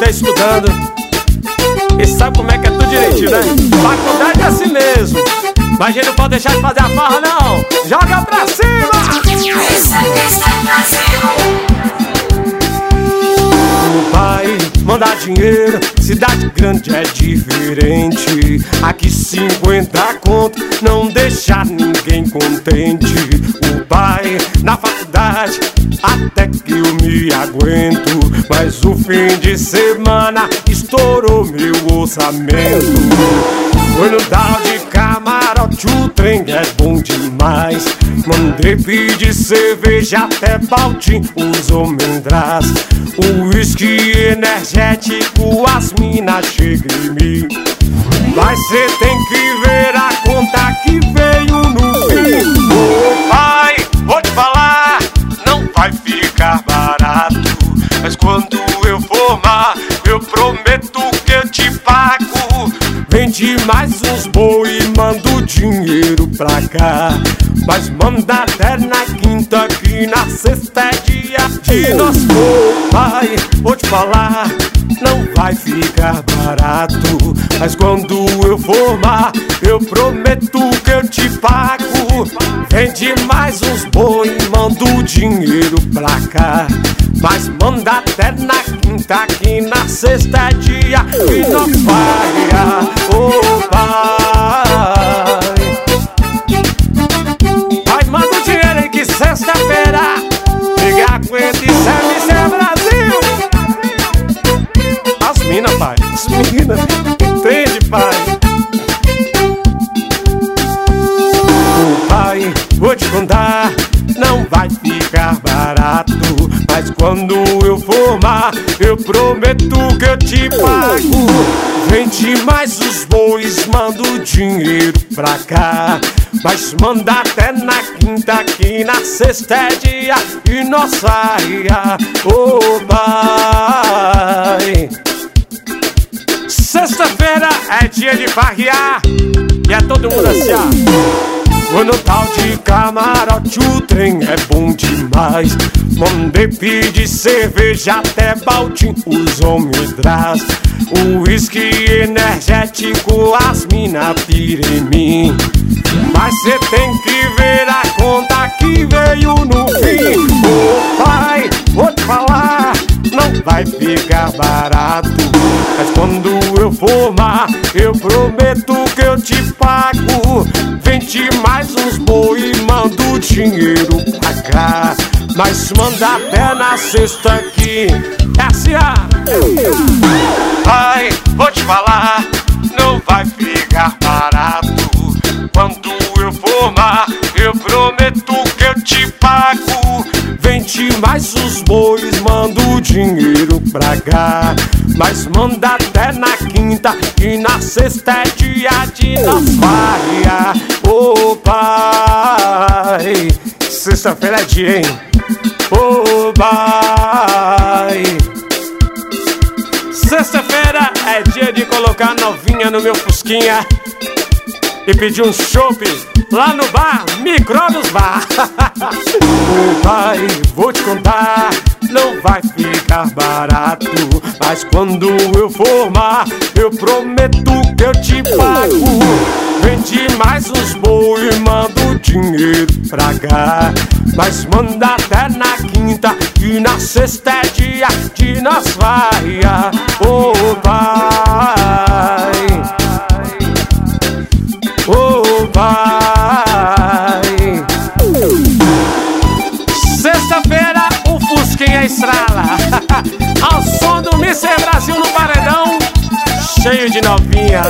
tá estudando e sabe como é que é tudo direitinho, né? Faculdade é assim mesmo, mas a gente não pode deixar de fazer a farra, não. Joga pra cima! O pai manda dinheiro, cidade grande é diferente. Aqui 50 conto não deixa ninguém contente. O pai na faculdade até que eu me aguento, mas o fim de semana estourou meu orçamento. Foi no tal de camarote, o trem é bom demais. Mandei pedir cerveja até baltim, os homens traz o uísque energético, as minas chegam em mim. Mas cê tem que ver a conta que veio no fim. Ô pai, vou te falar, não vai ficar barato, mas quando eu formar, eu prometo que eu te pago. Vende mais uns boi e manda o dinheiro pra cá, mas manda até na quinta, que na sexta é dia de nós. Ô pai, vou te falar, não vai ficar barato, mas quando eu formar, eu prometo que eu te pago. Vende mais uns boi e manda o dinheiro pra cá, mas manda até na quinta, que na sexta é dia que nós faria. Ô pai, pai, manda o dinheiro aí que sexta-feira liga com esse Serviço Brasil. As minas, pai, as minas, entende, pai? Ô pai, vou te contar, não vai ficar barato, mas quando eu formar, eu prometo que eu te pago. Vende mais os bois, manda o dinheiro pra cá, mas manda até na quinta, que na sexta é dia e nós saia. Ô pai, sexta-feira é dia de farrear e é todo mundo assim, ó. Foi no tal de camarote, o trem é bom demais. Mandei pedir cerveja até baltim, os homens traz o uísque energético, as minas piram em mim. Mas cê tem que ver a conta que veio no fim. Ô pai, vou te falar, não vai ficar barato, mas quando eu formar, eu prometo que eu te pago. Vende mais uns boi e manda o dinheiro pra cá, mas manda até na sexta que é assim, pai, vou te falar, não vai ficar barato, quando eu formar, eu prometo que eu te pago. Vende mais os bois, manda o dinheiro pra cá, mas manda até na quinta, e na sexta é dia de nós farrear. Ô pai, sexta-feira é dia, hein? Ô pai, sexta-feira é dia de colocar novinha no meu fusquinha e pedir um chopp lá no bar, Micróbios Bar. Ô pai, vou te contar, não vai ficar barato, mas quando eu formar, eu prometo que eu te pago. Vende mais uns boi e manda o dinheiro pra cá, mas manda até na quinta, e na sexta é dia de nós farrear. Ô pai, ô pai, sexta-feira o Fusquinha estrala ao som do Mr. Brasil no paredão, cheio de novinhas.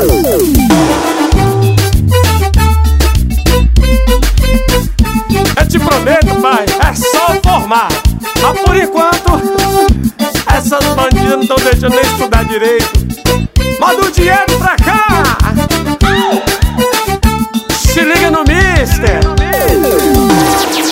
Eu te prometo, pai, é só formar, mas por enquanto essas bandidas não estão deixando nem estudar direito. Manda o dinheiro pra cá, se liga no Mister.